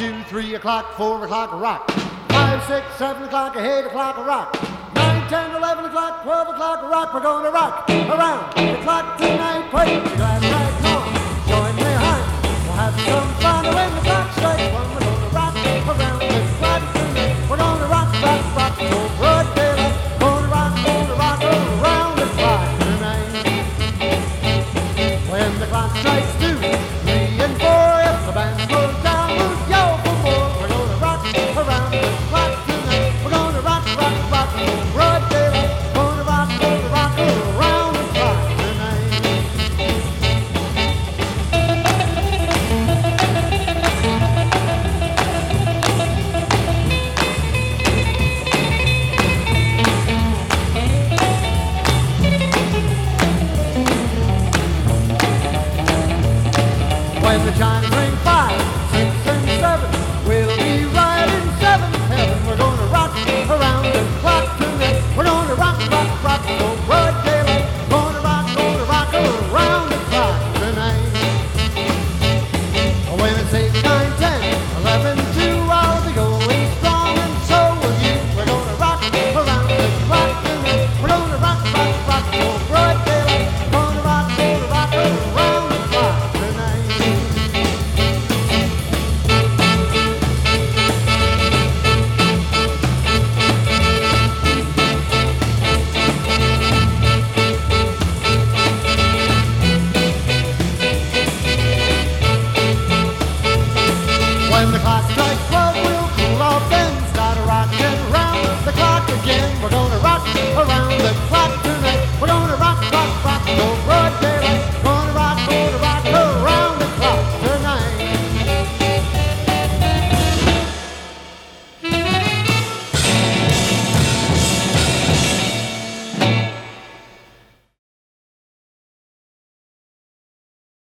2, 3 o'clock, 4 o'clock, rock. 5, 6, 7 o'clock, 8 o'clock, rock. 9, 10, 11 o'clock, 12 o'clock, rock. We're gonna rock around the clock tonight. Put your glass right on, join me high. We'll have some fun when the clock strikes one. We're gonna rock around the clock tonight. We're gonna rock till broad daylight. Gonna rock around the clock tonight. When the clock strikes 2, 3, and 4, if the band goes down, we'll yell for more. We're gonna rock around the clock tonight. We're gonna rock till broad daylight. Gonna rock around the clock tonight. When the chimes ring 5,